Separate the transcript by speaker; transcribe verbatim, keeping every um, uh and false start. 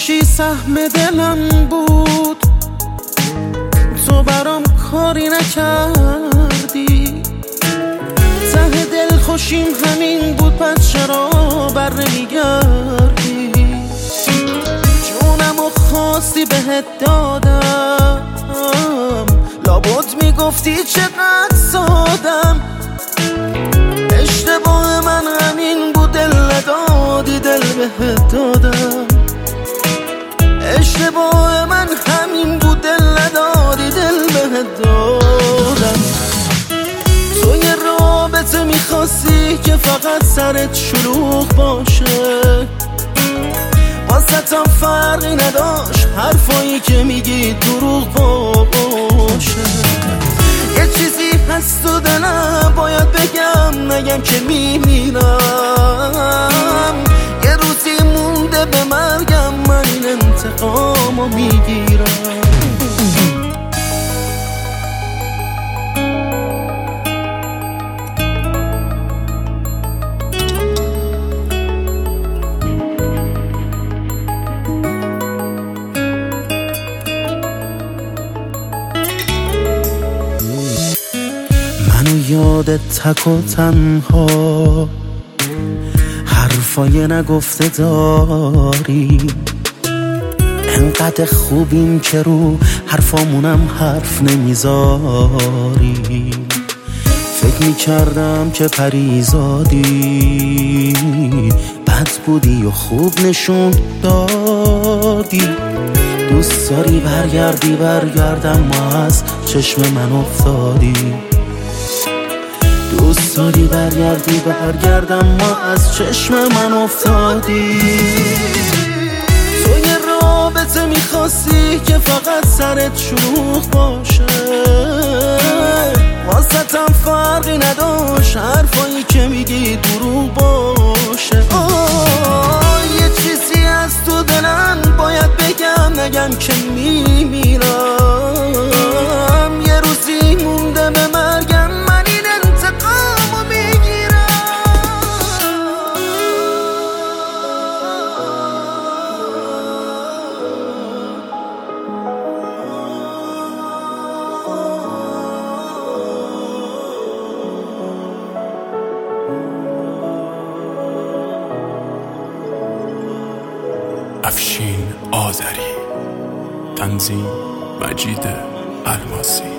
Speaker 1: کاشی سهم دلم بود، تو برام کاری نکردی. ته دل خوشیم همین بود، پس چرا بر نمیگردی؟ جونمو خواستی بهت دادم، لابد میگفتی چقدر سادم. اشتباه من همین بود، دل ندادی دل بهت دادم. اشتباه من همین بود، دل ندادی دل بهت دادم. تو یه رابطه میخواستی که فقط سرت شلوغ باشه، واسطم فرقی نداشت حرفایی که میگی دروغ باشه. یه چیزی هست تو دلم باید بگم، نگم که میمیرم. یه روزی مونده به مرگم، من این انتقامو میگیرم. منو یادت تک و تنها، حرفای نگفته داری. انقدر خوبیم که رو حرفامونم حرف نمیذاری. فکر میکردم که پریزادی، بد بودی و خوب نشون دادی. دوست داری برگردی برگردم، ما از چشم من افتادی. دوست داری برگردی برگردم، ما از چشم من افتادی. تو یه رابطه میخواستی که فقط سرت شلوغ باشه، واسطم فرقی نداشت حرفایی که میگی دروغ باشه. آه یه چیزی از تو دلم باید بگم، نگم که میمیرم. یه روزی مونده به مرگم، من این انتقامو میگیرم.
Speaker 2: افشین آذری، تنظیم مجید الماسی.